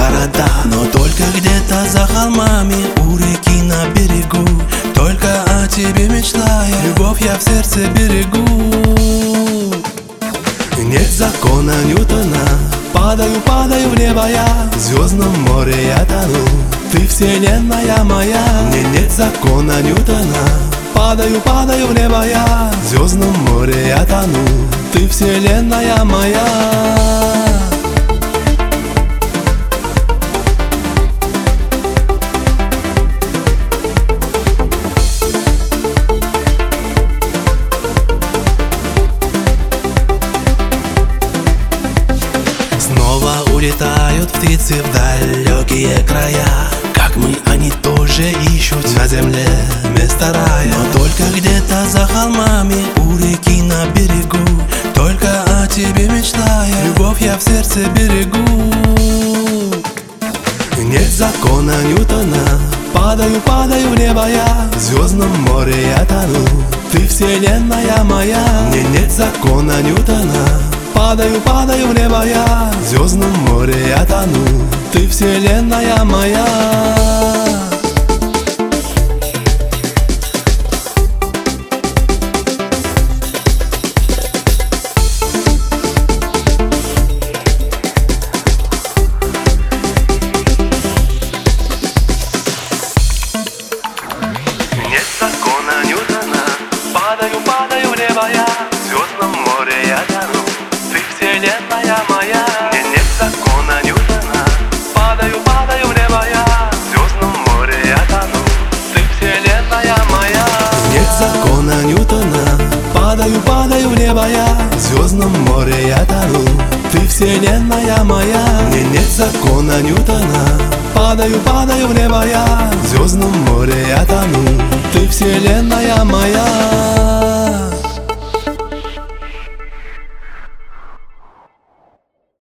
города, но только где-то за холмами, у реки на берегу. Только о тебе мечтая, любовь я в сердце берегу. Нет закона Ньютона, падаю, падаю в небо я, в звездном море я тону, ты вселенная моя. Мне нет закона Ньютона, падаю, падаю в небо я, в звездном море я тону, ты вселенная моя. Снова улетают птицы в далекие края, как мы, они тоже ищут на земле место рая. Но только где-то за холмами, у реки на берегу, только о тебе мечтая, любовь я в сердце берегу. Нет закона Ньютона, падаю, падаю в небо я, в звездном море я тону, ты вселенная моя. Мне нет закона Ньютона, падаю, падаю в небо я, в звездном море я тону, ты вселенная моя. Нет закона Ньютона, падаю, падаю в небо я, в звездном море я тону, ты вселенная моя. Мне нет закона Ньютона, падаю, падаю в небо я, в звездном море я тону, ты вселенная моя. Нет закона Ньютона, падаю, падаю в небо я, в звездном море я тону, ты вселенная моя. Мне нет закона Ньютона, падаю, падаю в небо я, в звездном море я тону, ты вселенная моя.